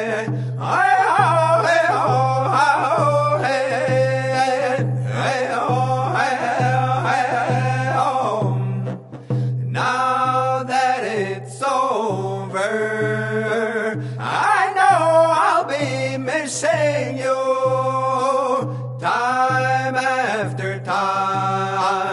Now that it's over, I know I'll be missing you time after time.